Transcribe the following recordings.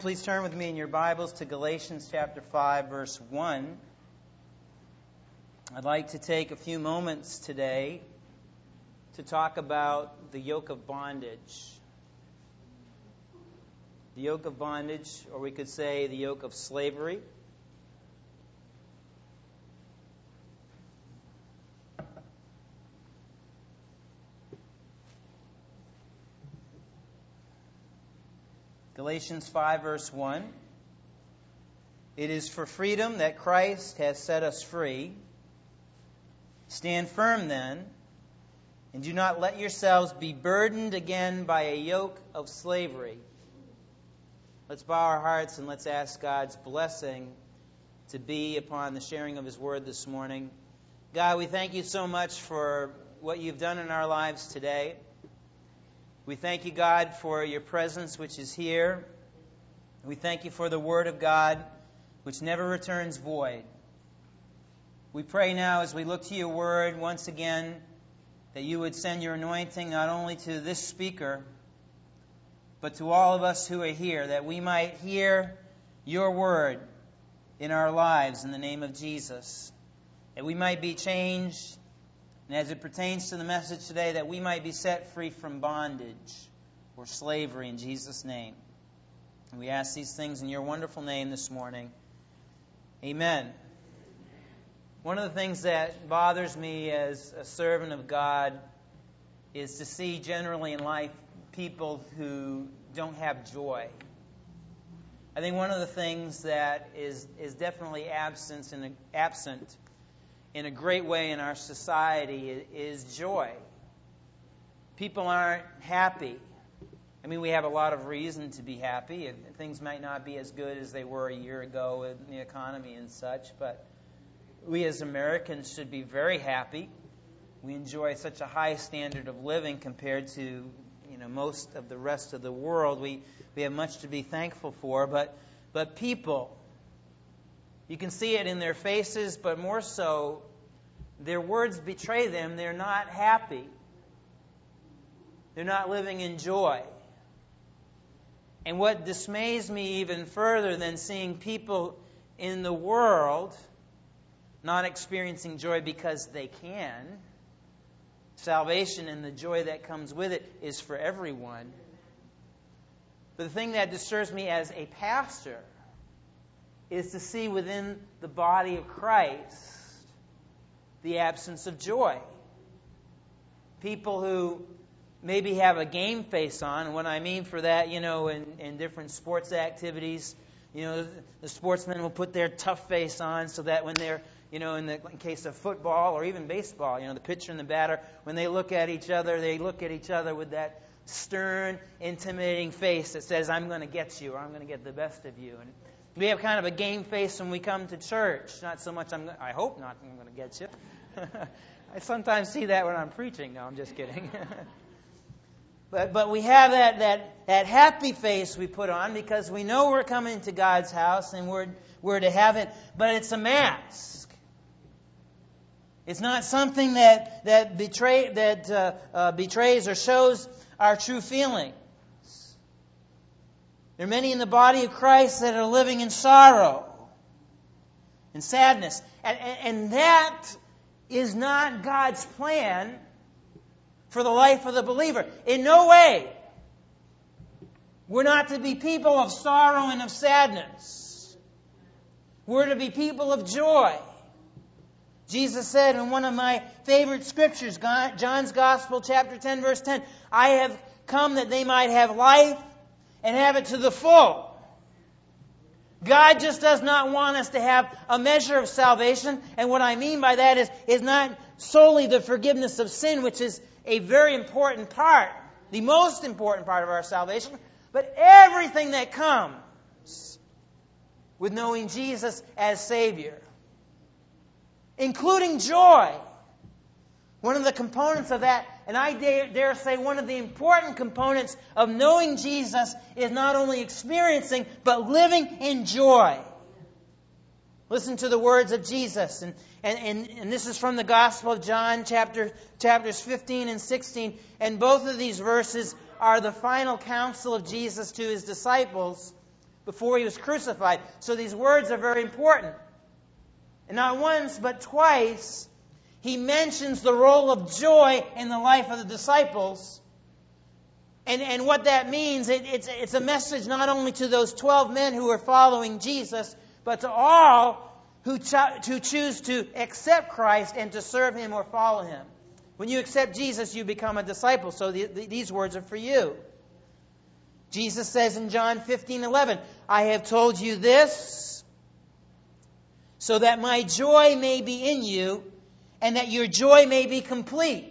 Please turn with me in your Bibles to Galatians chapter 5, verse 1. I'd like to take a few moments today to talk about the yoke of bondage. The yoke of bondage, or we could say the yoke of slavery. Galatians 5, verse 1. It is for freedom that Christ has set us free. Stand firm then, and do not let yourselves be burdened again by a yoke of slavery. Let's bow our hearts and let's ask God's blessing to be upon the sharing of His Word this morning. God, we thank You so much for what You've done in our lives today. We thank You, God, for Your presence which is here. We thank You for the Word of God which never returns void. We pray now as we look to Your Word once again that You would send Your anointing not only to this speaker but to all of us who are here, that we might hear Your Word in our lives in the name of Jesus, that we might be changed. And as it pertains to the message today, that we might be set free from bondage or slavery in Jesus' name. And we ask these things in Your wonderful name this morning. Amen. One of the things that bothers me as a servant of God is to see generally in life people who don't have joy. I think one of the things that is definitely absent in a great way in our society is joy. People aren't happy. I mean, we have a lot of reason to be happy. Things might not be as good as they were a year ago in the economy and such, but we as Americans should be very happy. We enjoy such a high standard of living compared to, most of the rest of the world. We have much to be thankful for, but people, you can see it in their faces, but more so, their words betray them. They're not happy. They're not living in joy. And what dismays me even further than seeing people in the world not experiencing joy because they can, salvation and the joy that comes with it is for everyone. But the thing that disturbs me as a pastor is to see within the body of Christ the absence of joy. People who maybe have a game face on, and what I mean for that, in different sports activities, the sportsmen will put their tough face on so that when they're, in case of football or even baseball, the pitcher and the batter, when they look at each other with that stern, intimidating face that says, I'm going to get you, or I'm going to get the best of you. And we have kind of a game face when we come to church. Not so much, I hope not, I'm going to get you. I sometimes see that when I'm preaching. No, I'm just kidding. But we have that happy face we put on because we know we're coming to God's house and we're to heaven. But it's a mask. It's not something that betrays or shows our true feelings. There are many in the body of Christ that are living in sorrow and sadness. And that is not God's plan for the life of the believer. In no way. We're not to be people of sorrow and of sadness. We're to be people of joy. Jesus said in one of my favorite scriptures, John's Gospel, chapter 10, verse 10, I have come that they might have life and have it to the full. God just does not want us to have a measure of salvation. And what I mean by that is not solely the forgiveness of sin, which is a very important part, the most important part of our salvation, but everything that comes with knowing Jesus as Savior, including joy. One of the components of that, and I dare say one of the important components of knowing Jesus is not only experiencing, but living in joy. Listen to the words of Jesus. And this is from the Gospel of John, chapters 15 and 16. And both of these verses are the final counsel of Jesus to His disciples before he was crucified. So these words are very important. And not once, but twice, he mentions the role of joy in the life of the disciples. And what that means, it's a message not only to those 12 men who are following Jesus, but to all who choose to accept Christ and to serve Him or follow Him. When you accept Jesus, you become a disciple. So these words are for you. Jesus says in John 15:11, I have told you this so that my joy may be in you and that your joy may be complete.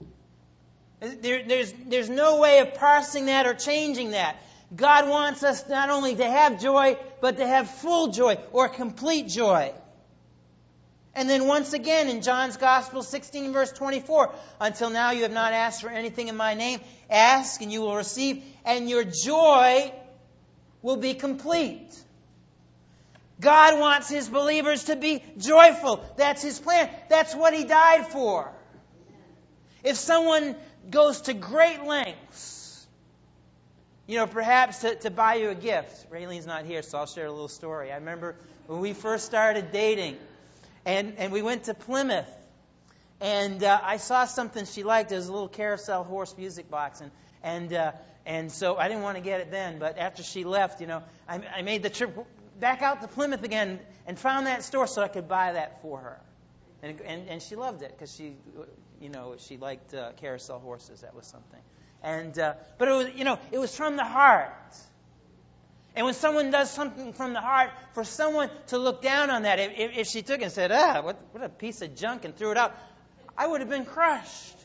There's no way of parsing that or changing that. God wants us not only to have joy, but to have full joy or complete joy. And then once again in John's Gospel 16 verse 24, until now you have not asked for anything in my name. Ask and you will receive, and your joy will be complete. God wants His believers to be joyful. That's His plan. That's what He died for. If someone goes to great lengths, perhaps to buy you a gift. Raylene's not here, so I'll share a little story. I remember when we first started dating, and we went to Plymouth, and I saw something she liked. It was a little Carousel horse music box, and so I didn't want to get it then. But after she left, I made the trip back out to Plymouth again and found that store so I could buy that for her, and she loved it because she liked carousel horses. That was something. But it was from the heart. And when someone does something from the heart, for someone to look down on that, if she took it and said, what a piece of junk, and threw it out, I would have been crushed.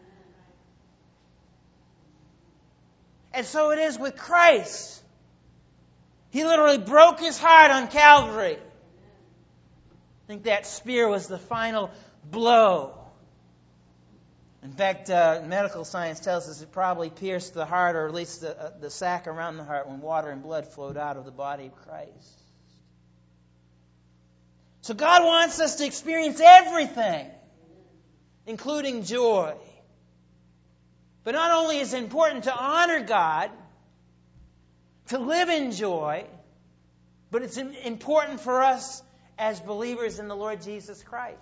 And so it is with Christ. He literally broke His heart on Calvary. I think that spear was the final blow. In fact, medical science tells us it probably pierced the heart, or at least the sac around the heart, when water and blood flowed out of the body of Christ. So God wants us to experience everything, including joy. But not only is it important to honor God, to live in joy, but it's important for us as believers in the Lord Jesus Christ.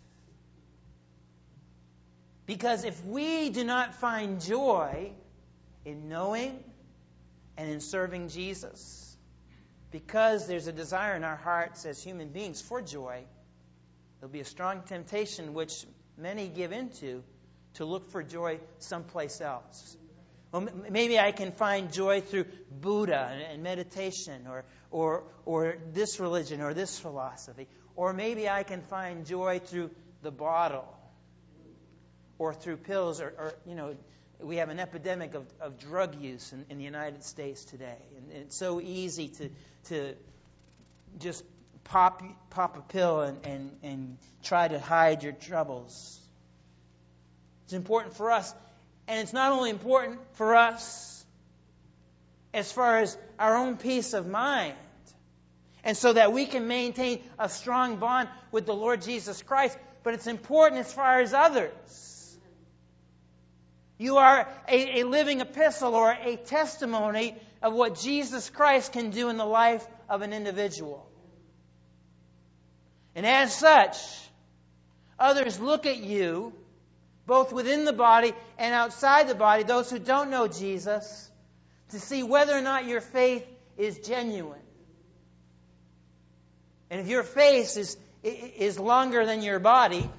Because if we do not find joy in knowing and in serving Jesus, because there's a desire in our hearts as human beings for joy, there'll be a strong temptation, which many give into, to look for joy someplace else. Well, maybe I can find joy through Buddha and meditation, or this religion or this philosophy. Or maybe I can find joy through the bottle, or through pills, or we have an epidemic of drug use in the United States today. And it's so easy to just pop a pill and try to hide your troubles. It's important for us. And it's not only important for us as far as our own peace of mind, and so that we can maintain a strong bond with the Lord Jesus Christ, but it's important as far as others. You are a living epistle or a testimony of what Jesus Christ can do in the life of an individual. And as such, others look at you, both within the body and outside the body, those who don't know Jesus, to see whether or not your faith is genuine. And if your faith is longer than your body,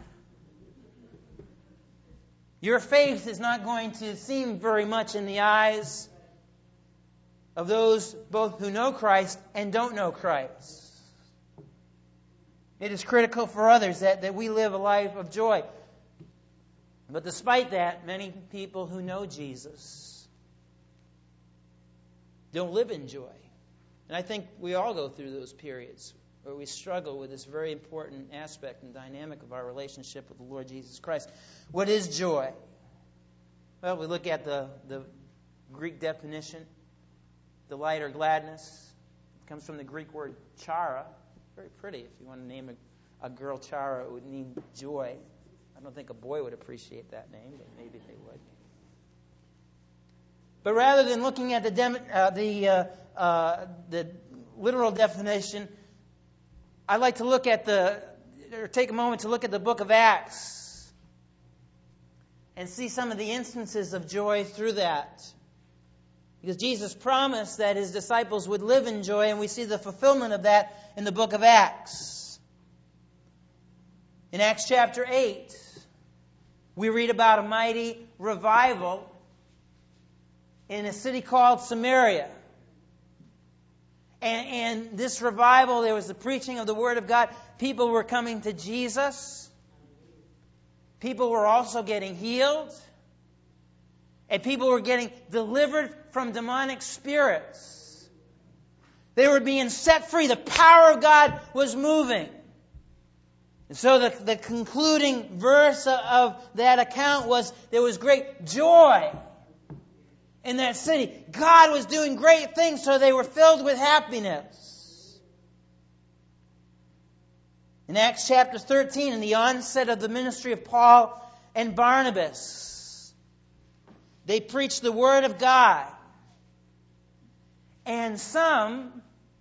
your faith is not going to seem very much in the eyes of those both who know Christ and don't know Christ. It is critical for others that we live a life of joy. But despite that, many people who know Jesus don't live in joy. And I think we all go through those periods where we struggle with this very important aspect and dynamic of our relationship with the Lord Jesus Christ. What is joy? Well, we look at the Greek definition. Delight or gladness. It comes from the Greek word chara. Very pretty. If you want to name a girl Chara, it would mean joy. I don't think a boy would appreciate that name, but maybe they would. But rather than looking at the literal definition, I'd like to look at take a moment to look at the book of Acts and see some of the instances of joy through that. Because Jesus promised that His disciples would live in joy, and we see the fulfillment of that in the book of Acts. In Acts chapter 8, we read about a mighty revival in a city called Samaria. And this revival, there was the preaching of the Word of God. People were coming to Jesus. People were also getting healed. And people were getting delivered from demonic spirits. They were being set free. The power of God was moving. And so the concluding verse of that account was, there was great joy in that city. God was doing great things, so they were filled with happiness. In Acts chapter 13, in the onset of the ministry of Paul and Barnabas, they preached the Word of God. And some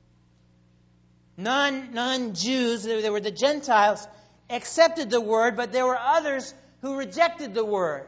non-Jews, they were the Gentiles, accepted the Word, but there were others who rejected the Word.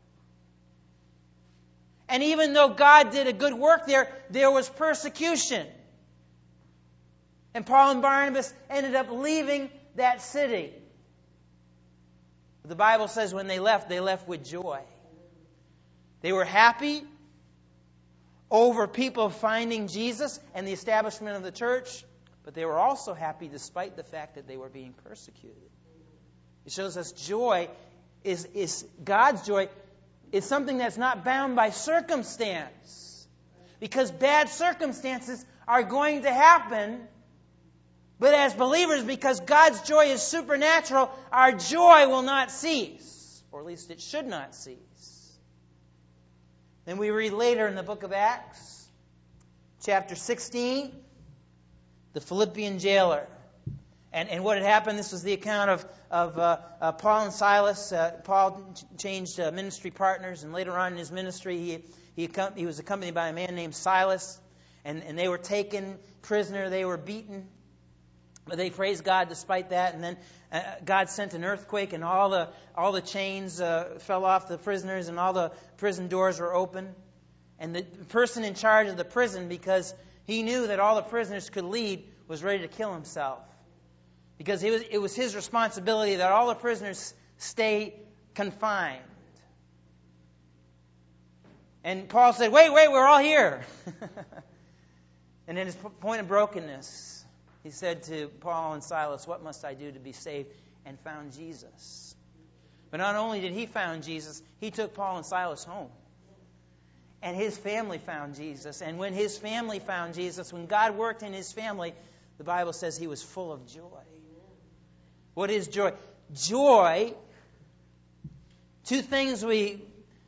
And even though God did a good work there was persecution. And Paul and Barnabas ended up leaving that city. The Bible says when they left with joy. They were happy over people finding Jesus and the establishment of the church, but they were also happy despite the fact that they were being persecuted. It shows us joy is God's joy is something that's not bound by circumstance. Because bad circumstances are going to happen. But as believers, because God's joy is supernatural, our joy will not cease. Or at least it should not cease. Then we read later in the book of Acts, chapter 16, the Philippian jailer. And what had happened, this was the account of Paul and Silas. Paul changed ministry partners, and later on in his ministry, he was accompanied by a man named Silas. And they were taken prisoner, they were beaten. But they praised God despite that. And then God sent an earthquake, and all the chains fell off the prisoners, and all the prison doors were open. And the person in charge of the prison, because he knew that all the prisoners could lead, was ready to kill himself. Because it was his responsibility that all the prisoners stay confined. And Paul said, wait, we're all here. And in his point of brokenness, he said to Paul and Silas, what must I do to be saved? And found Jesus. But not only did he found Jesus, he took Paul and Silas home. And his family found Jesus. And when his family found Jesus, when God worked in his family, the Bible says he was full of joy. What is joy? Joy, two things we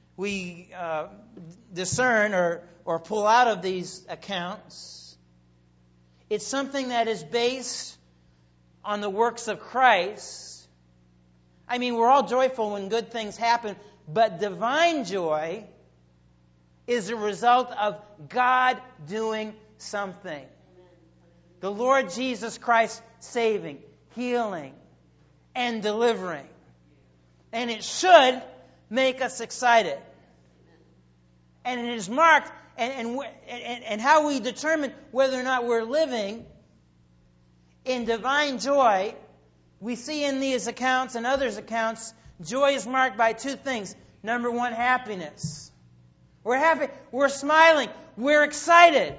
discern or pull out of these accounts. It's something that is based on the works of Christ. I mean, we're all joyful when good things happen, but divine joy is a result of God doing something. The Lord Jesus Christ saving, healing, and delivering. And it should make us excited. And it is marked, and how we determine whether or not we're living in divine joy, we see in these accounts and others' accounts, joy is marked by two things. Number one, happiness. We're happy, we're smiling, we're excited.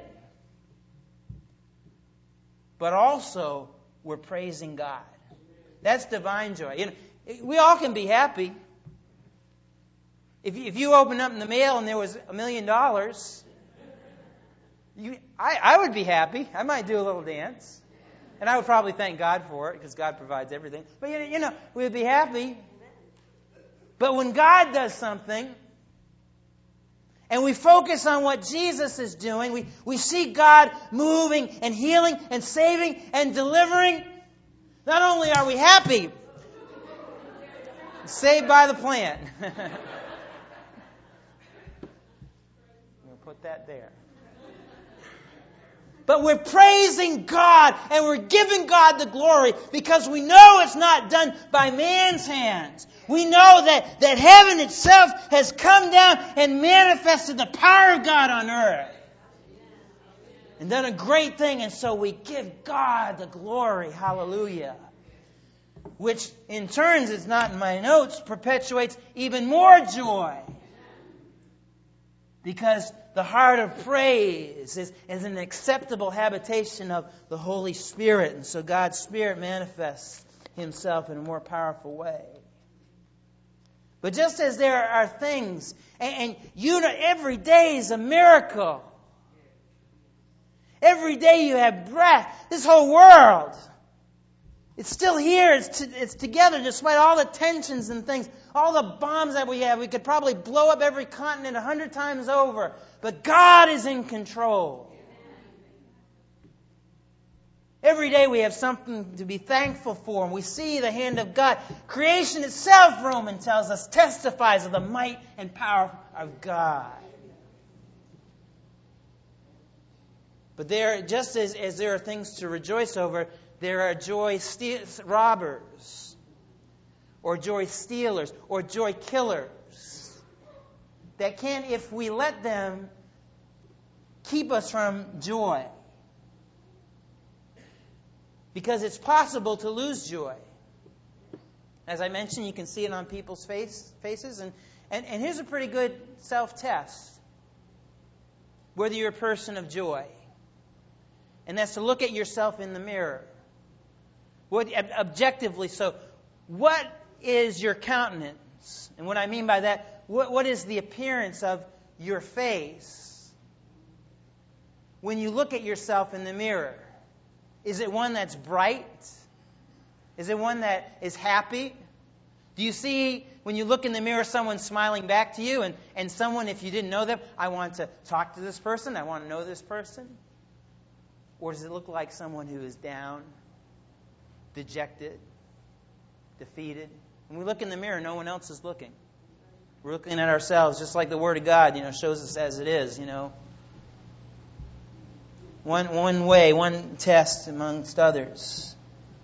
But also, we're praising God. That's divine joy. You know, we all can be happy. If you opened up in the mail and there was $1 million, I would be happy. I might do a little dance. And I would probably thank God for it, because God provides everything. But you know, we would be happy. But when God does something, and we focus on what Jesus is doing, we see God moving and healing and saving and delivering, not only are we happy, saved by the plan. We'll put that there. But we're praising God and we're giving God the glory because we know it's not done by man's hands. We know that heaven itself has come down and manifested the power of God on earth. And done a great thing, and so we give God the glory. Hallelujah. Which in turn, it's not in my notes, perpetuates even more joy. Because the heart of praise is an acceptable habitation of the Holy Spirit. And so God's Spirit manifests Himself in a more powerful way. But just as there are things, and you know, every day is a miracle. Every day you have breath. This whole world, it's still here. It's together despite all the tensions and things. All the bombs that we have. We could probably blow up every continent 100 times over. But God is in control. Every day we have something to be thankful for. And we see the hand of God. Creation itself, Romans tells us, testifies of the might and power of God. But there, just as there are things to rejoice over, there are joy robbers, or joy stealers, or joy killers, that can, if we let them, keep us from joy. Because it's possible to lose joy. As I mentioned, you can see it on people's faces. And here's a pretty good self-test. Whether you're a person of joy. And that's to look at yourself in the mirror. Objectively, so what is your countenance? And what I mean by that, what is the appearance of your face when you look at yourself in the mirror? Is it one that's bright? Is it one that is happy? Do you see, when you look in the mirror, someone smiling back to you, and someone, if you didn't know them, I want to talk to this person, I want to know this person? Or does it look like someone who is down, dejected, defeated? When we look in the mirror, no one else is looking. We're looking at ourselves, just like the Word of God, shows us as it is, One way, one test amongst others.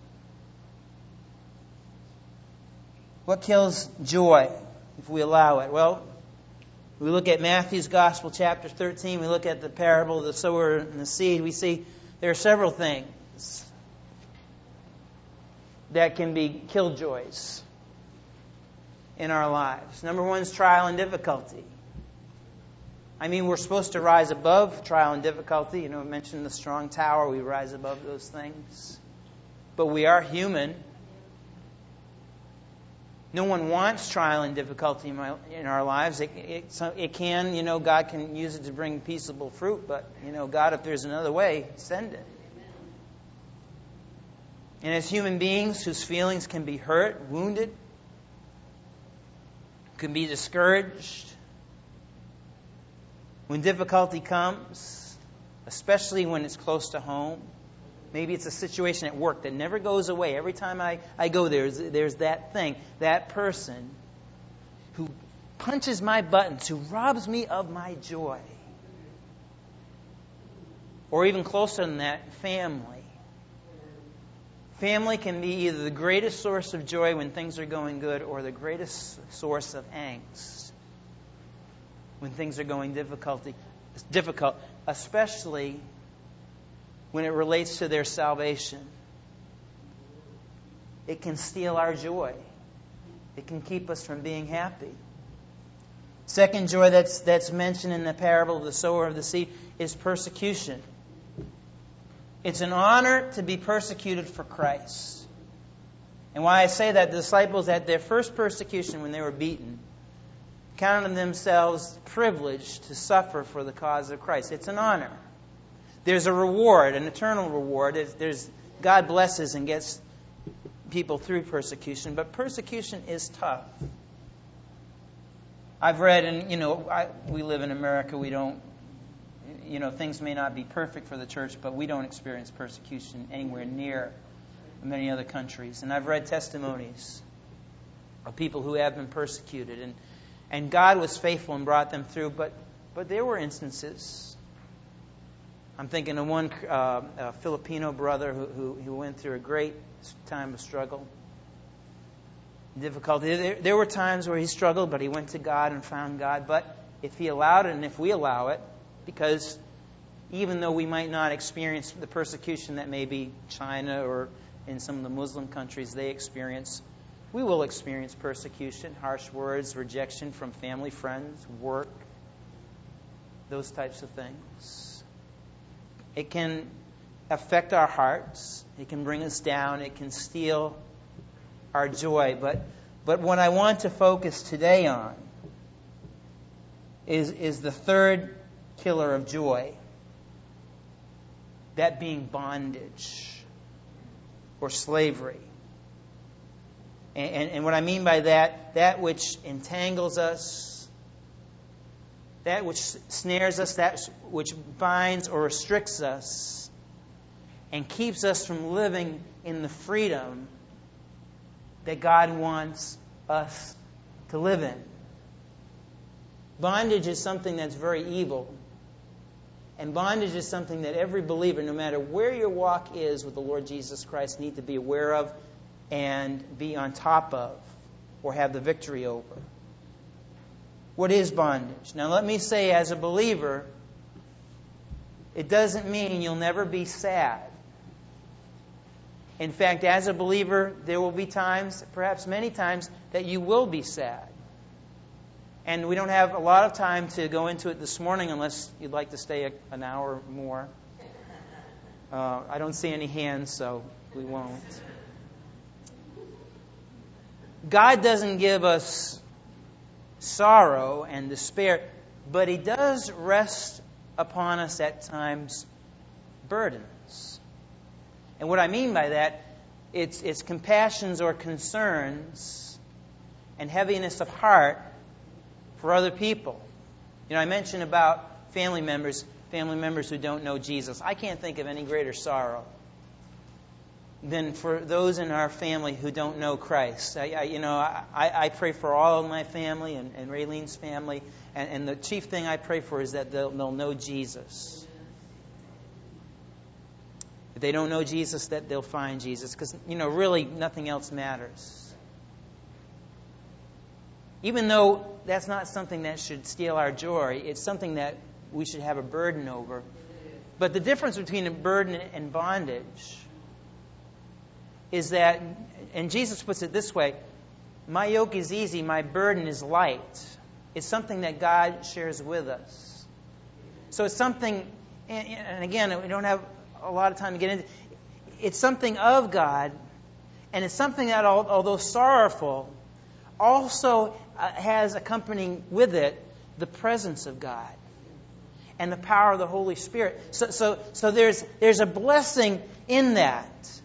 What kills joy if we allow it? Well, we look at Matthew's Gospel, chapter 13. We look at the parable of the sower and the seed. We see there are several things that can be killjoys in our lives. Number one is trial and difficulty. I mean, we're supposed to rise above trial and difficulty. I mentioned the strong tower. We rise above those things. But we are human. No one wants trial and difficulty in our lives. It can, God can use it to bring peaceable fruit. But, God, if there's another way, send it. And as human beings whose feelings can be hurt, wounded, can be discouraged, when difficulty comes, especially when it's close to home, maybe it's a situation at work that never goes away. Every time I go there's that thing, that person who punches my buttons, who robs me of my joy. Or even closer than that, family. Family can be either the greatest source of joy when things are going good or the greatest source of angst when things are going difficult, especially when it relates to their salvation. It can steal our joy. It can keep us from being happy. Second joy that's mentioned in the parable of the sower of the seed is persecution. It's an honor to be persecuted for Christ. And why I say that, the disciples at their first persecution when they were beaten counted themselves privileged to suffer for the cause of Christ. It's an honor. There's a reward, an eternal reward. God blesses and gets people through persecution, but persecution is tough. I've read, and we live in America. We don't, things may not be perfect for the church, but we don't experience persecution anywhere near many other countries. And I've read testimonies of people who have been persecuted, and God was faithful and brought them through. But there were instances. I'm thinking of one Filipino brother who went through a great time of struggle, difficulty. There were times where he struggled, but he went to God and found God. But if he allowed it, and if we allow it, because even though we might not experience the persecution that maybe China or in some of the Muslim countries they experience, we will experience persecution, harsh words, rejection from family, friends, work, those types of things. It can affect our hearts. It can bring us down. It can steal our joy. But what I want to focus today on is the third killer of joy, that being bondage or slavery. And what I mean by that which entangles us, that which snares us, that which binds or restricts us, and keeps us from living in the freedom that God wants us to live in. Bondage is something that's very evil. And bondage is something that every believer, no matter where your walk is with the Lord Jesus Christ, need to be aware of and be on top of or have the victory over. What is bondage? Now let me say, as a believer, it doesn't mean you'll never be sad. In fact, as a believer, there will be times, perhaps many times, that you will be sad. And we don't have a lot of time to go into it this morning unless you'd like to stay an hour more. I don't see any hands, so we won't. God doesn't give us sorrow and despair, but He does rest upon us at times burdens. And what I mean by that, it's compassions or concerns and heaviness of heart for other people. You know, I mentioned about family members who don't know Jesus. I can't think of any greater sorrow than for those in our family who don't know Christ. I pray for all of my family and Raylene's family, and the chief thing I pray for is that they'll know Jesus. If they don't know Jesus, that they'll find Jesus, because really nothing else matters. Even though that's not something that should steal our joy, it's something that we should have a burden over. But the difference between a burden and bondage is that, and Jesus puts it this way, my yoke is easy, my burden is light. It's something that God shares with us. So it's something, and again, we don't have a lot of time to get into it. It's something of God, and it's something that, although sorrowful, also has accompanying with it the presence of God and the power of the Holy Spirit. So there's a blessing in that.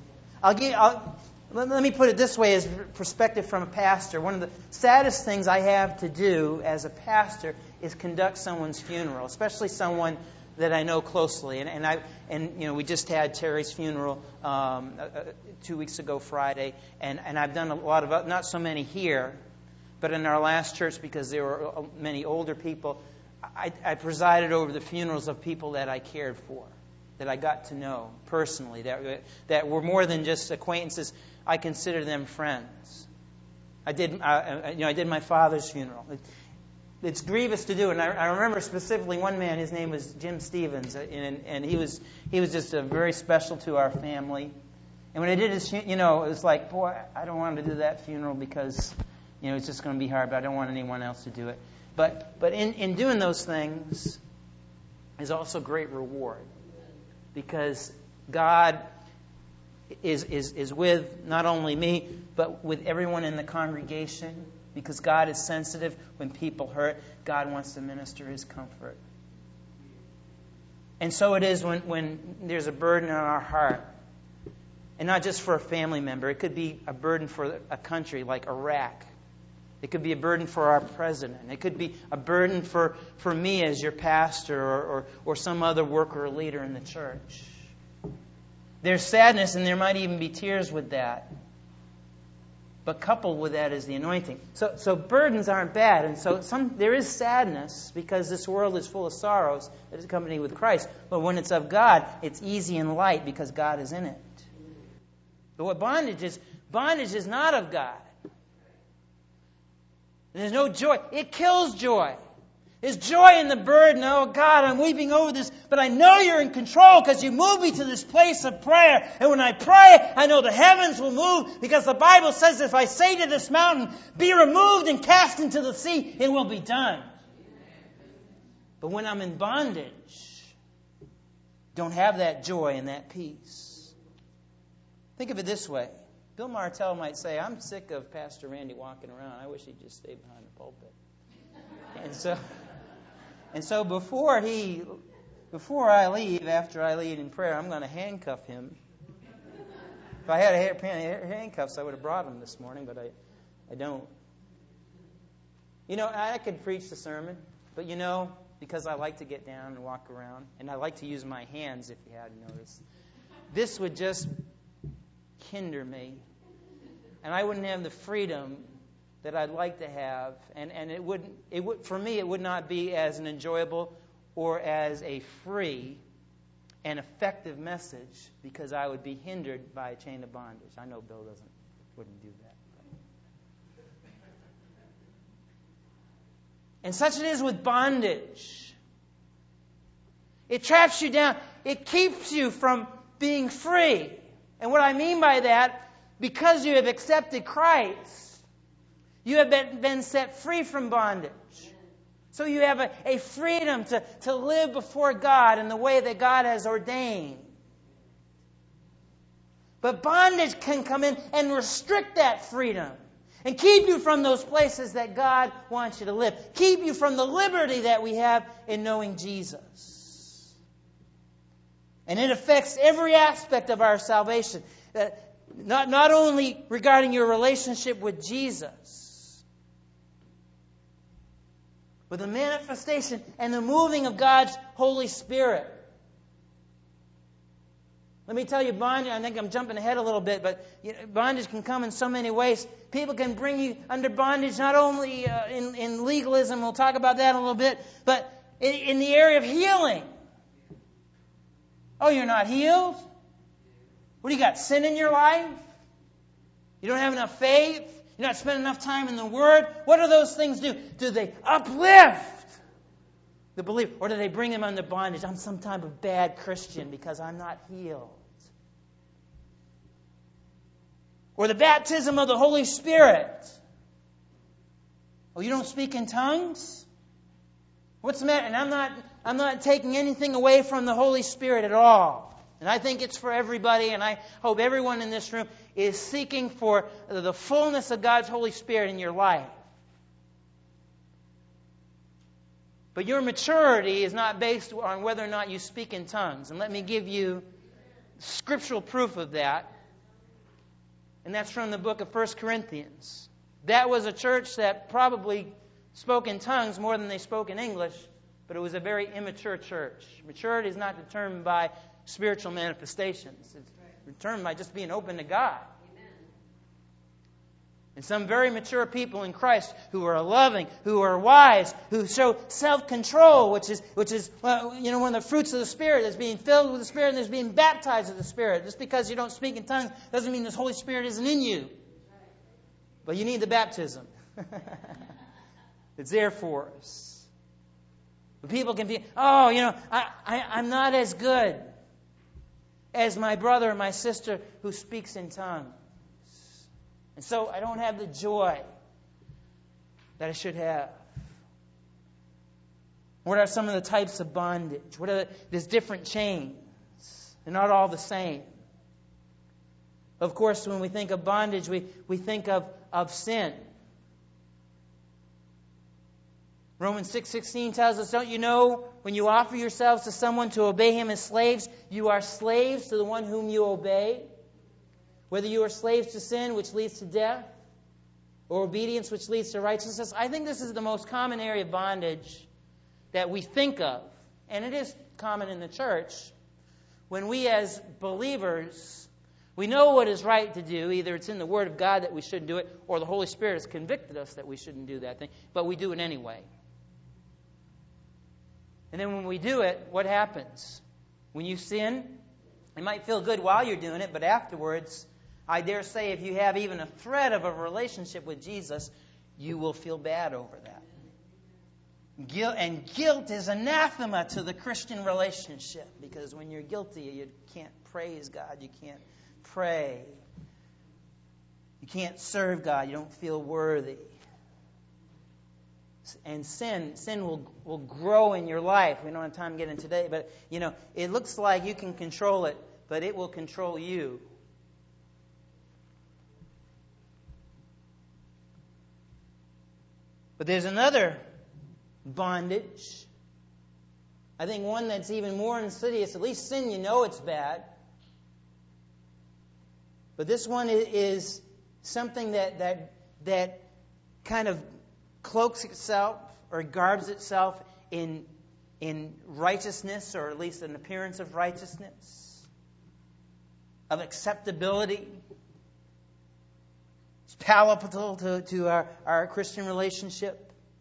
Let me put it this way as perspective from a pastor. One of the saddest things I have to do as a pastor is conduct someone's funeral, especially someone that I know closely. And we just had Terry's funeral 2 weeks ago Friday, and I've done a lot of, not so many here, but in our last church, because there were many older people, I presided over the funerals of people that I cared for, that I got to know personally, that were more than just acquaintances. I consider them friends. I did my father's funeral. It's grievous to do, and I remember specifically one man. His name was Jim Stevens, and he was just very special to our family. And when I did his, it was like, boy, I don't want to do that funeral because it's just going to be hard, but I don't want anyone else to do it. But in doing those things is also great reward, because God is with not only me, but with everyone in the congregation, because God is sensitive when people hurt. God wants to minister His comfort. And so it is when there's a burden on our heart, and not just for a family member. It could be a burden for a country like Iraq. It could be a burden for our president. It could be a burden for me as your pastor or some other worker or leader in the church. There's sadness, and there might even be tears with that. But coupled with that is the anointing. So burdens aren't bad. And so there is sadness because this world is full of sorrows that is accompanied with Christ. But when it's of God, it's easy and light because God is in it. But what bondage is not of God. There's no joy. It kills joy. There's joy in the burden. Oh, God, I'm weeping over this, but I know you're in control because you moved me to this place of prayer. And when I pray, I know the heavens will move because the Bible says if I say to this mountain, be removed and cast into the sea, it will be done. But when I'm in bondage, don't have that joy and that peace. Think of it this way. Bill Martell might say, I'm sick of Pastor Randy walking around. I wish he'd just stay behind the pulpit. And so before I leave, after I lead in prayer, I'm going to handcuff him. If I had a pair of handcuffs, I would have brought them this morning, but I don't. I could preach the sermon, but because I like to get down and walk around, and I like to use my hands, if you hadn't noticed, this would just hinder me, and I wouldn't have the freedom that I'd like to have, and it would for me it would not be as an enjoyable or as a free and effective message because I would be hindered by a chain of bondage. I know Bill wouldn't do that. And such it is with bondage. It traps you down. It keeps you from being free. And what I mean by that, because you have accepted Christ, you have been set free from bondage. So you have a freedom to live before God in the way that God has ordained. But bondage can come in and restrict that freedom and keep you from those places that God wants you to live. Keep you from the liberty that we have in knowing Jesus. And it affects every aspect of our salvation. Not only regarding your relationship with Jesus, but the manifestation and the moving of God's Holy Spirit. Let me tell you, bondage, I think I'm jumping ahead a little bit, but bondage can come in so many ways. People can bring you under bondage not only in legalism, we'll talk about that in a little bit, but in the area of healing. Oh, you're not healed? What do you got, sin in your life? You don't have enough faith? You're not spending enough time in the Word? What do those things do? Do they uplift the believer? Or do they bring him under bondage? I'm some type of bad Christian because I'm not healed. Or the baptism of the Holy Spirit. Oh, you don't speak in tongues? What's the matter? And I'm not taking anything away from the Holy Spirit at all. And I think it's for everybody, and I hope everyone in this room is seeking for the fullness of God's Holy Spirit in your life. But your maturity is not based on whether or not you speak in tongues. And let me give you scriptural proof of that. And that's from the book of 1 Corinthians. That was a church that probably spoke in tongues more than they spoke in English, but it was a very immature church. Maturity is not determined by spiritual manifestations. It's determined by just being open to God. Amen. And some very mature people in Christ who are loving, who are wise, who show self-control, which is one of the fruits of the Spirit is being filled with the Spirit and is being baptized with the Spirit. Just because you don't speak in tongues doesn't mean the Holy Spirit isn't in you. But you need the baptism. It's there for us. But people can be, I'm not as good as my brother or my sister who speaks in tongues. And so I don't have the joy that I should have. What are some of the types of bondage? There's different chains. They're not all the same. Of course, when we think of bondage, we think of sin. Romans 6:16 tells us, don't you know, when you offer yourselves to someone to obey him as slaves, you are slaves to the one whom you obey. Whether you are slaves to sin, which leads to death, or obedience, which leads to righteousness. I think this is the most common area of bondage that we think of. And it is common in the church when we as believers We know what is right to do. Either it's in the Word of God that we shouldn't do it, or the Holy Spirit has convicted us that we shouldn't do that thing, but we do it anyway. And then when we do it, what happens? When you sin, it might feel good while you're doing it, but afterwards, I dare say if you have even a thread of a relationship with Jesus, you will feel bad over that. Guilt is anathema to the Christian relationship, because when you're guilty, you can't praise God, you can't pray, you can't serve God, you don't feel worthy. And sin will grow in your life. We don't have time to get into today, but it looks like you can control it, but it will control you. But there's another bondage. I think one that's even more insidious. At least sin, it's bad. But this one is something that kind of cloaks itself or garbs itself in righteousness, or at least an appearance of righteousness, of acceptability. It's palatable to our Christian relationship.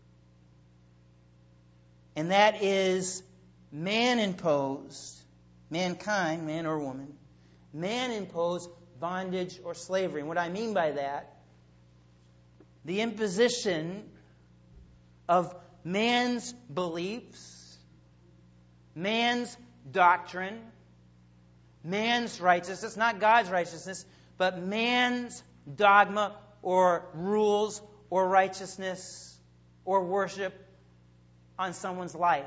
And that is man-imposed, mankind, man or woman, man-imposed bondage or slavery. And what I mean by that, the imposition of man's beliefs, man's doctrine, man's righteousness, not God's righteousness, but man's dogma or rules or righteousness or worship on someone's life.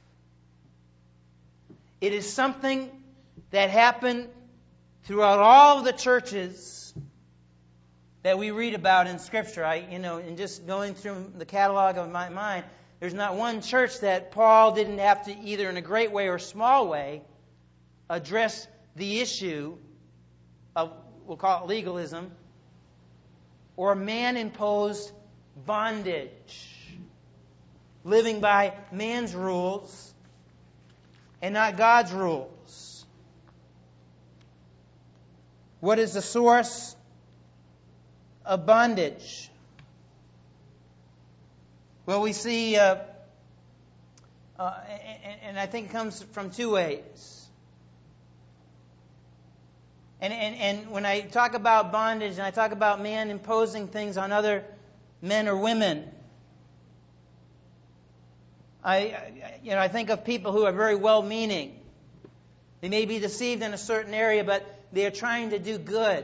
It is something that happened throughout all of the churches that we read about in Scripture. And just going through the catalog of my mind, there's not one church that Paul didn't have to, either in a great way or small way, address the issue of, we'll call it legalism, or man-imposed bondage. Living by man's rules and not God's rules. What is the source of bondage? Well, we see, and I think it comes from two ways. And when I talk about bondage and I talk about man imposing things on other men or women, I think of people who are very well-meaning. They may be deceived in a certain area, but they are trying to do good.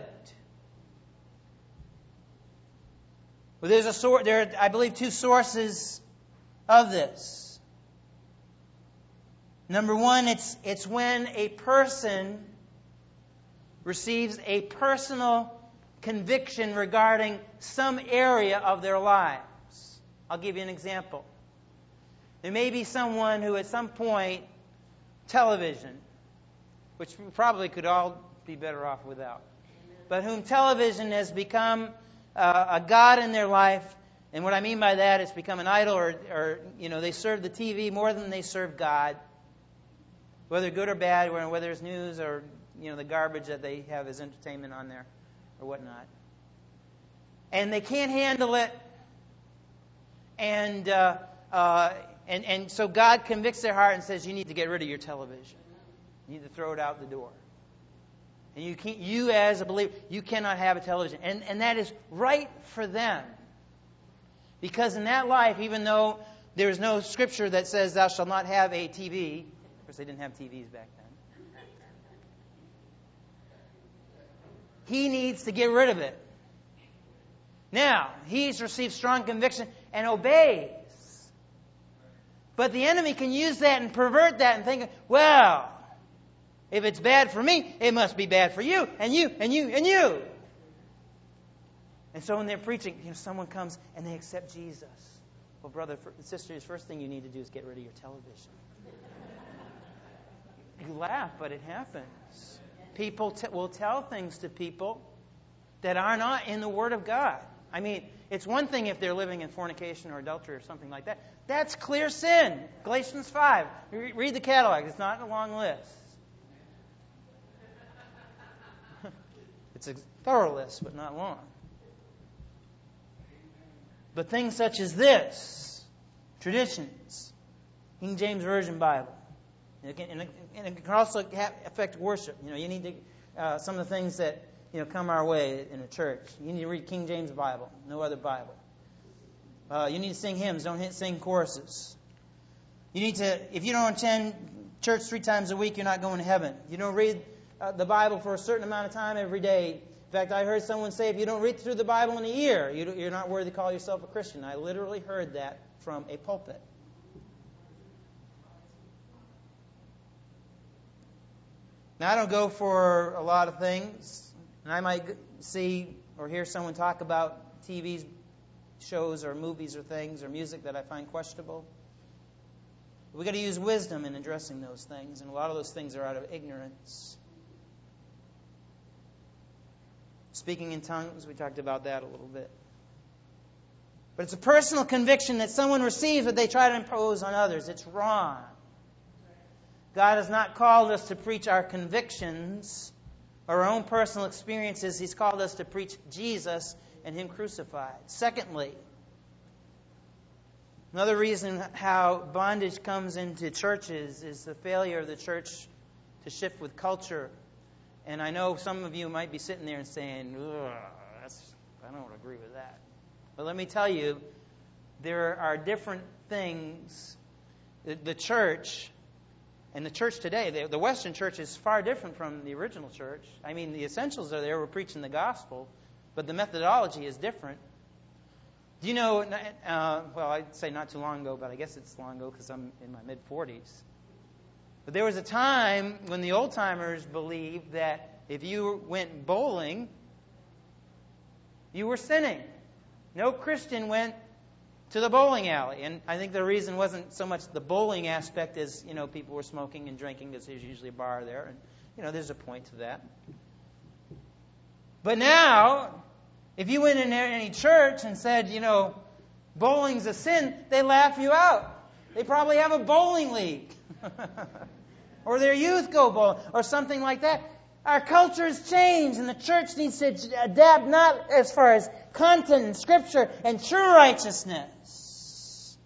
Well, there are, I believe, two sources of this. Number one, it's when a person receives a personal conviction regarding some area of their lives. I'll give you an example. There may be someone who at some point, television, which we probably could all be better off without, but whom television has become a god in their life. And what I mean by that is become an idol, or they serve the TV more than they serve God, whether good or bad, whether it's news or the garbage that they have as entertainment on there or whatnot. And they can't handle it, and so God convicts their heart and says, you need to get rid of your television. You need to throw it out the door. And you as a believer, you cannot have a television. And that is right for them. Because in that life, even though there is no scripture that says thou shalt not have a TV, of course they didn't have TVs back then, he needs to get rid of it. Now, he's received strong conviction and obeys. But the enemy can use that and pervert that and think, well, if it's bad for me, it must be bad for you, and you, and you, and you. And so when they're preaching, someone comes and they accept Jesus. Well, brother, sister, the first thing you need to do is get rid of your television. You laugh, but it happens. People will tell things to people that are not in the Word of God. I mean, it's one thing if they're living in fornication or adultery or something like that. That's clear sin. Galatians 5. Read the catalog. It's not a long list. It's a thorough list, but not long. But things such as this, traditions, King James Version Bible, and it can also affect worship. You need to some of the things that come our way in a church. You need to read King James Bible, no other Bible. You need to sing hymns, don't sing choruses. You need to, if you don't attend church 3 times a week, you're not going to heaven. You don't read the Bible for a certain amount of time every day. In fact, I heard someone say, if you don't read through the Bible in a year, you're not worthy to call yourself a Christian. I literally heard that from a pulpit. Now, I don't go for a lot of things, and I might see or hear someone talk about TV shows or movies or things or music that I find questionable. We've got to use wisdom in addressing those things, and a lot of those things are out of ignorance. Speaking in tongues, we talked about that a little bit. But it's a personal conviction that someone receives that they try to impose on others. It's wrong. God has not called us to preach our convictions or our own personal experiences. He's called us to preach Jesus and Him crucified. Secondly, another reason how bondage comes into churches is the failure of the church to shift with culture. And I know some of you might be sitting there and saying, I don't agree with that. But let me tell you, there are different things. The church, and the church today, the Western church is far different from the original church. I mean, the essentials are there. We're preaching the gospel. But the methodology is different. Do you know, well, I'd say not too long ago, but I guess it's long ago because I'm in my mid-40s. But there was a time when the old-timers believed that if you went bowling, you were sinning. No Christian went to the bowling alley. And I think the reason wasn't so much the bowling aspect as, people were smoking and drinking because there's usually a bar there. And, there's a point to that. But now, if you went in any church and said, bowling's a sin, they laugh you out. They probably have a bowling league. Or their youth go bowling, or something like that. Our culture has changed, and the church needs to adapt not as far as content and Scripture and true righteousness.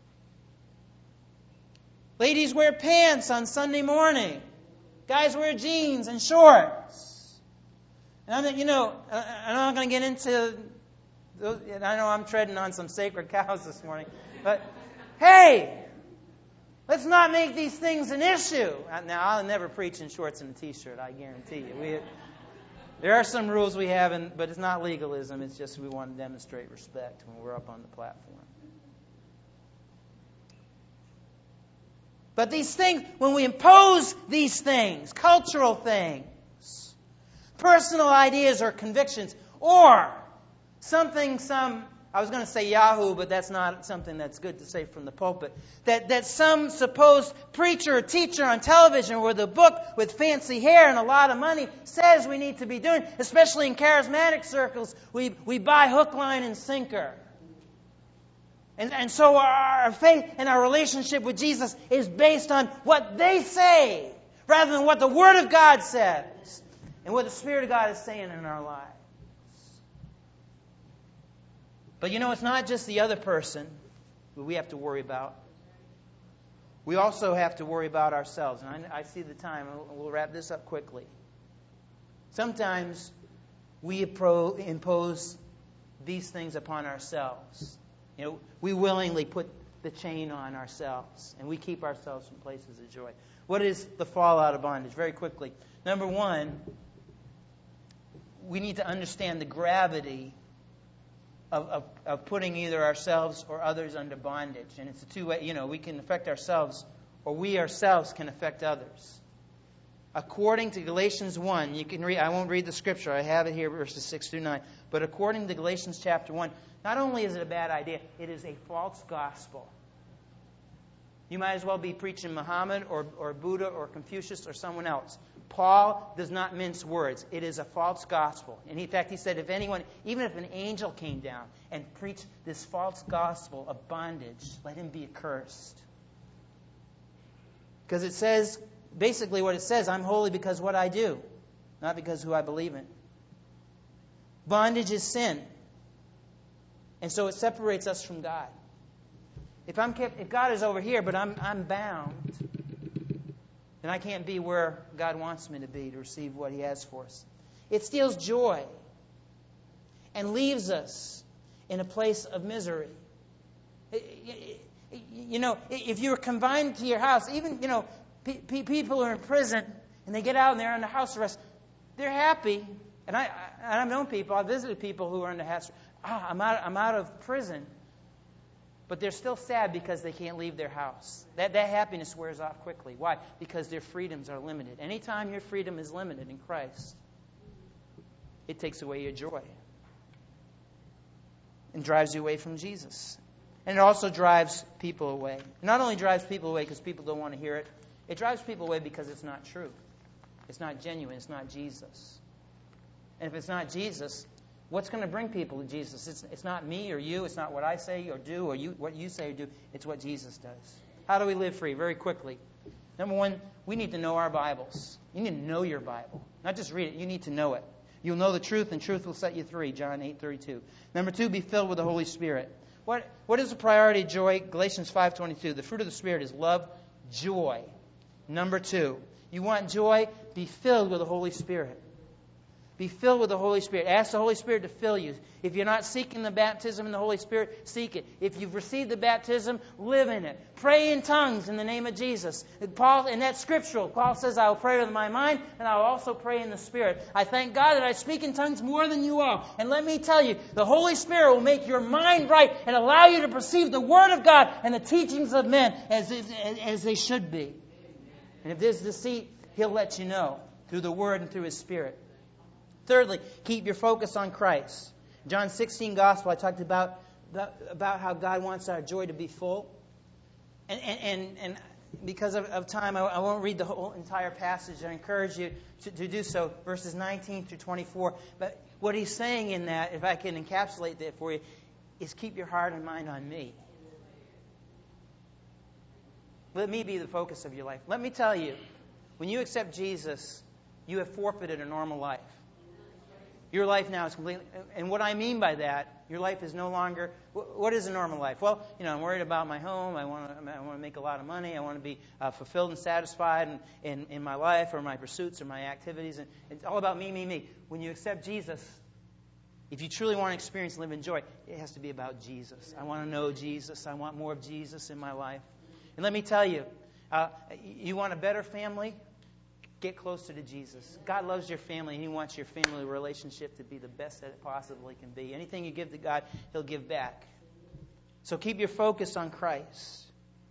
Ladies wear pants on Sunday morning. Guys wear jeans and shorts. And I'm not going to get into those. I know I'm treading on some sacred cows this morning. But, hey, let's not make these things an issue. Now, I'll never preach in shorts and a T-shirt, I guarantee you. There are some rules we have, but it's not legalism. It's just we want to demonstrate respect when we're up on the platform. But these things, when we impose these things, cultural things, personal ideas or convictions, or I was going to say Yahoo, but that's not something that's good to say from the pulpit, that some supposed preacher or teacher on television with a book with fancy hair and a lot of money says we need to be doing, especially in charismatic circles, we buy hook, line, and sinker. And so our faith and our relationship with Jesus is based on what they say, rather than what the Word of God says. And what the Spirit of God is saying in our lives. But it's not just the other person who we have to worry about. We also have to worry about ourselves. And I see the time. We'll wrap this up quickly. Sometimes we impose these things upon ourselves. We willingly put the chain on ourselves. And we keep ourselves from places of joy. What is the fallout of bondage? Very quickly. Number one, we need to understand the gravity of putting either ourselves or others under bondage. And it's a two-way, we can affect ourselves, or we ourselves can affect others. According to Galatians 1, you can read, I won't read the scripture, I have it here, verses 6 through 9. But according to Galatians chapter 1, not only is it a bad idea, it is a false gospel. You might as well be preaching Muhammad or Buddha or Confucius or someone else. Paul does not mince words. It is a false gospel. And in fact, he said, if anyone, even if an angel came down and preached this false gospel of bondage, let him be accursed. Because it says, basically what it says, I'm holy because what I do, not because who I believe in. Bondage is sin. And so it separates us from God. If God is over here, but I'm bound, then I can't be where God wants me to be to receive what He has for us. It steals joy and leaves us in a place of misery. You know, if you're confined to your house, even, you know, people who are in prison and they get out and they're under house arrest, they're happy. And I've known people, I've visited people who are under house arrest. I'm out of prison. But they're still sad because they can't leave their house. That happiness wears off quickly. Why? Because their freedoms are limited. Anytime your freedom is limited in Christ, it takes away your joy and drives you away from Jesus. And it also drives people away. It not only drives people away because people don't want to hear it, it drives people away because it's not true. It's not genuine. It's not Jesus. And if it's not Jesus, what's going to bring people to Jesus? It's not me or you. It's not what I say or do or what you say or do. It's what Jesus does. How do we live free? Very quickly. Number one, we need to know our Bibles. You need to know your Bible. Not just read it. You need to know it. You'll know the truth, and truth will set you free. John 8:32. Number two, be filled with the Holy Spirit. What is the priority of joy? Galatians 5:22. The fruit of the Spirit is love, joy. Number two, you want joy? Be filled with the Holy Spirit. Be filled with the Holy Spirit. Ask the Holy Spirit to fill you. If you're not seeking the baptism in the Holy Spirit, seek it. If you've received the baptism, live in it. Pray in tongues in the name of Jesus. Paul, and that's scriptural. Paul says, I will pray with my mind, and I will also pray in the Spirit. I thank God that I speak in tongues more than you all. And let me tell you, the Holy Spirit will make your mind right and allow you to perceive the Word of God and the teachings of men as they should be. And if there's deceit, He'll let you know through the Word and through His Spirit. Thirdly, keep your focus on Christ. John 16 Gospel, I talked about how God wants our joy to be full. And because of time, I won't read the whole entire passage. I encourage you to do so, verses 19 through 24. But what he's saying in that, if I can encapsulate that for you, is keep your heart and mind on me. Let me be the focus of your life. Let me tell you, when you accept Jesus, you have forfeited a normal life. Your life now is completely... And what I mean by that, your life is no longer... What is a normal life? Well, you know, I'm worried about my home. I want to make a lot of money. I want to be fulfilled and satisfied in my life or my pursuits or my activities. And it's all about me, me, me. When you accept Jesus, if you truly want to experience and live in joy, it has to be about Jesus. I want to know Jesus. I want more of Jesus in my life. And let me tell you, you want a better family? Get closer to Jesus. God loves your family, and He wants your family relationship to be the best that it possibly can be. Anything you give to God, He'll give back. So keep your focus on Christ.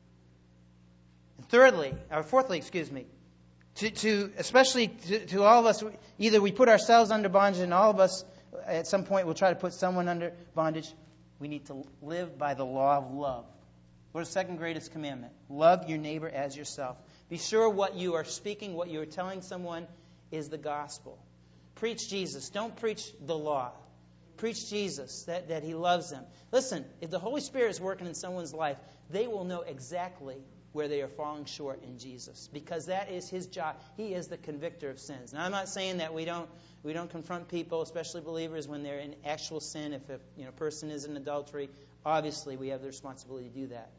And fourthly, especially to all of us, either we put ourselves under bondage, and all of us at some point will try to put someone under bondage. We need to live by the law of love. What is the second greatest commandment? Love your neighbor as yourself. Be sure what you are speaking, what you are telling someone is the gospel. Preach Jesus. Don't preach the law. Preach Jesus, that He loves them. Listen, if the Holy Spirit is working in someone's life, they will know exactly where they are falling short in Jesus, because that is His job. He is the convictor of sins. Now, I'm not saying that we don't confront people, especially believers, when they're in actual sin. If a person is in adultery, obviously we have the responsibility to do that.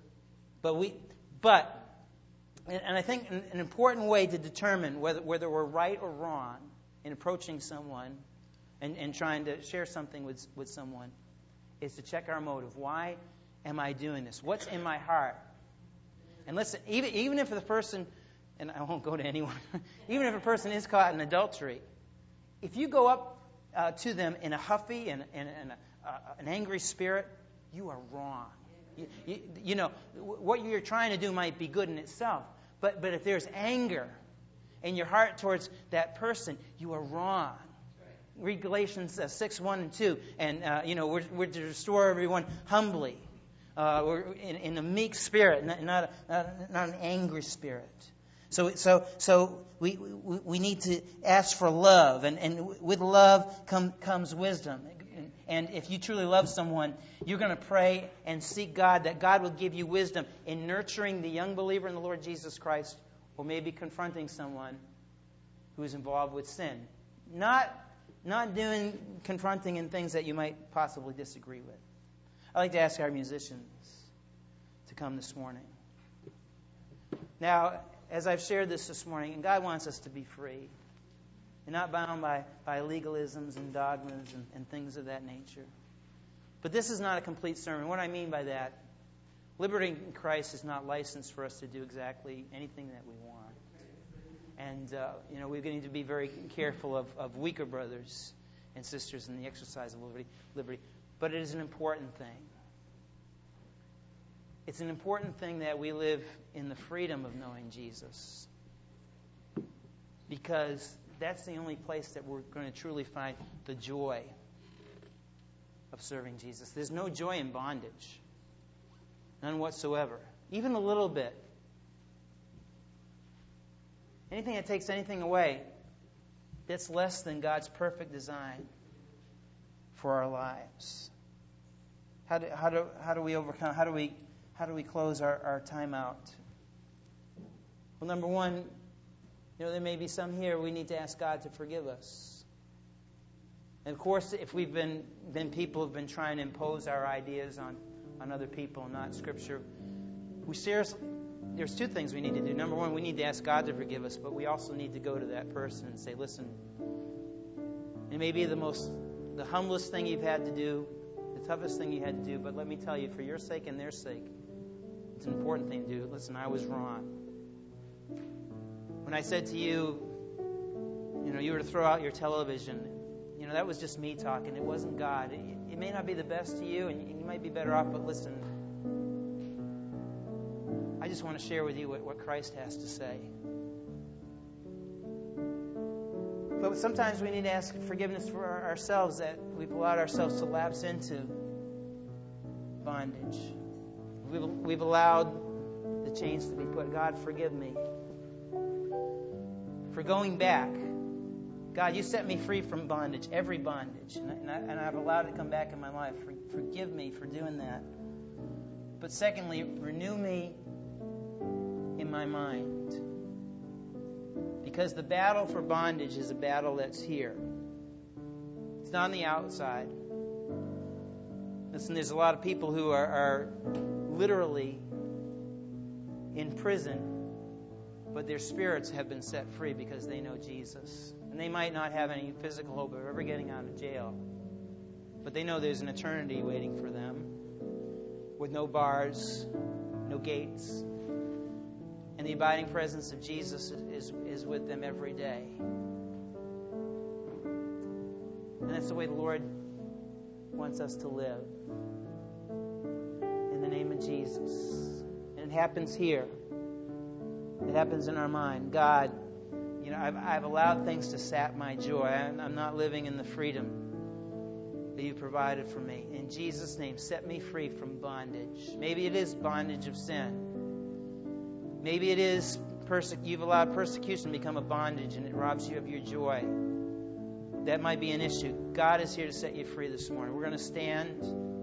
And I think an important way to determine whether we're right or wrong in approaching someone and trying to share something with someone is to check our motive. Why am I doing this? What's in my heart? And listen, even if the person, and I won't go to anyone, even if a person is caught in adultery, if you go up to them in a huffy and an angry spirit, you are wrong. You know, what you're trying to do might be good in itself. But if there's anger in your heart towards that person, you are wrong. Read Galatians 6, 1 and 2. And, we're to restore everyone humbly. We're in a meek spirit, not an angry spirit. So we need to ask for love. And with love comes wisdom. And if you truly love someone, you're going to pray and seek God, that God will give you wisdom in nurturing the young believer in the Lord Jesus Christ, or maybe confronting someone who is involved with sin. Not not confronting in things that you might possibly disagree with. I'd like to ask our musicians to come this morning. Now, as I've shared this morning, and God wants us to be free and not bound by legalisms and dogmas and things of that nature. But this is not a complete sermon. What I mean by that, liberty in Christ is not licensed for us to do exactly anything that we want. And, we need to be very careful of weaker brothers and sisters in the exercise of liberty. But it is an important thing. It's an important thing that we live in the freedom of knowing Jesus. Because that's the only place that we're going to truly find the joy of serving Jesus. There's no joy in bondage. None whatsoever. Even a little bit. Anything that takes anything away, that's less than God's perfect design for our lives. How do we overcome? How do we close our time out? Well, number one, there may be some here we need to ask God to forgive us. And of course, if we've been people who've been trying to impose our ideas on other people, not Scripture, there's two things we need to do. Number one, we need to ask God to forgive us, but we also need to go to that person and say, listen, it may be the humblest thing you've had to do, the toughest thing you had to do, but let me tell you, for your sake and their sake, it's an important thing to do. Listen, I was wrong. When I said to you, you were to throw out your television, that was just me talking. It wasn't God. It may not be the best to you, and you might be better off, but listen, I just want to share with you what Christ has to say. But sometimes we need to ask forgiveness for ourselves, that we've allowed ourselves to lapse into bondage. We've allowed the chains to be put. God, forgive me for going back. God, you set me free from bondage, every bondage, and I've allowed it to come back in my life. Forgive me for doing that. But secondly, renew me in my mind. Because the battle for bondage is a battle that's here. It's not on the outside. Listen, there's a lot of people who are literally in prison, but their spirits have been set free because they know Jesus. And they might not have any physical hope of ever getting out of jail, but they know there's an eternity waiting for them with no bars, no gates. And the abiding presence of Jesus is with them every day. And that's the way the Lord wants us to live. In the name of Jesus. And it happens here. It happens in our mind. God, I've allowed things to sap my joy. I'm not living in the freedom that you provided for me. In Jesus' name, set me free from bondage. Maybe it is bondage of sin. Maybe it is you've allowed persecution to become a bondage and it robs you of your joy. That might be an issue. God is here to set you free this morning. We're going to stand.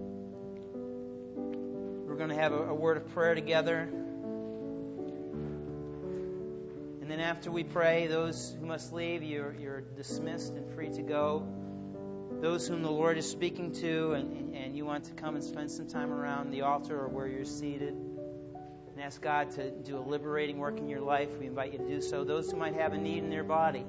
We're going to have a word of prayer together. And then after we pray, those who must leave, you're dismissed and free to go. Those whom the Lord is speaking to and you want to come and spend some time around the altar or where you're seated and ask God to do a liberating work in your life, we invite you to do so. Those who might have a need in their body,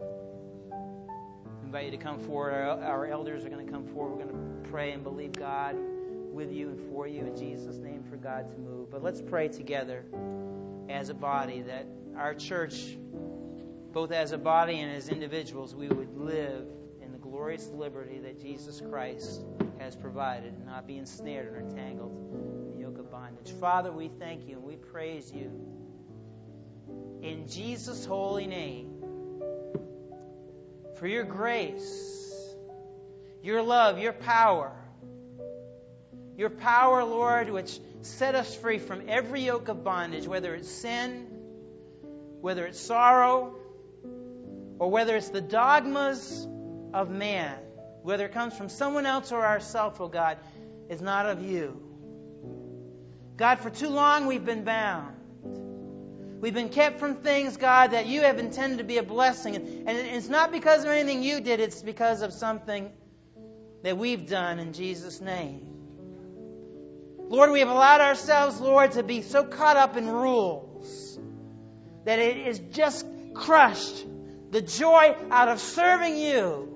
we invite you to come forward. Our elders are going to come forward. We're going to pray and believe God with you and for you in Jesus' name for God to move. But let's pray together as a body that our church, both as a body and as individuals, we would live in the glorious liberty that Jesus Christ has provided and not be ensnared or entangled in the yoke of bondage. Father, we thank you and we praise you in Jesus' holy name for your grace, your love, your power. Your power, Lord, which set us free from every yoke of bondage, whether it's sin, whether it's sorrow, or whether it's the dogmas of man, whether it comes from someone else or ourselves, oh God, is not of you. God, for too long we've been bound. We've been kept from things, God, that you have intended to be a blessing. And it's not because of anything you did. It's because of something that we've done in Jesus' name. Lord, we have allowed ourselves, Lord, to be so caught up in rules that it has just crushed the joy out of serving you.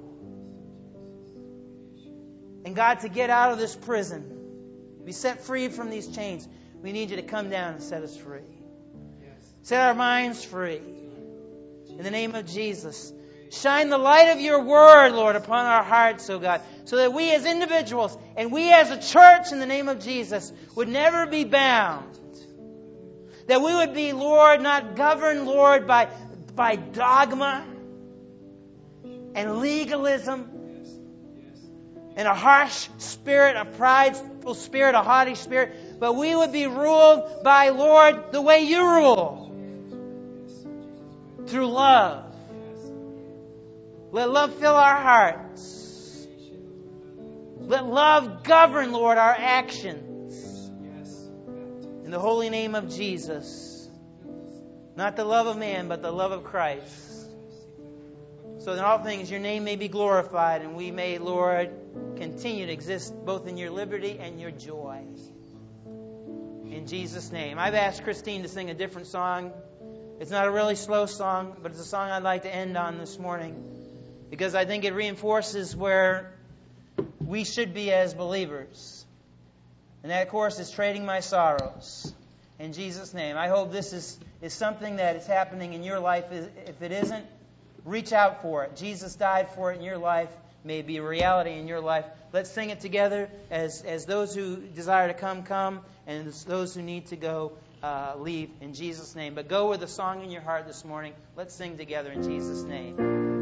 And God, to get out of this prison, be set free from these chains, we need you to come down and set us free. Set our minds free. In the name of Jesus. Shine the light of your word, Lord, upon our hearts, oh God, so that we as individuals and we as a church in the name of Jesus would never be bound. That we would be, Lord, not governed, Lord, by dogma and legalism and a harsh spirit, a prideful spirit, a haughty spirit, but we would be ruled by, Lord, the way you rule. Through love. Let love fill our hearts. Let love govern, Lord, our actions. In the holy name of Jesus. Not the love of man, but the love of Christ. So in all things your name may be glorified and we may, Lord, continue to exist both in your liberty and your joy. In Jesus' name. I've asked Christine to sing a different song. It's not a really slow song, but it's a song I'd like to end on this morning because I think it reinforces where we should be as believers. And that, of course, is Trading My Sorrows. In Jesus' name. I hope this is something that is happening in your life. If it isn't, reach out for it. Jesus died for it in your life. May it be a reality in your life. Let's sing it together as those who desire to come, and those who need to go, leave in Jesus' name. But go with a song in your heart this morning. Let's sing together in Jesus' name.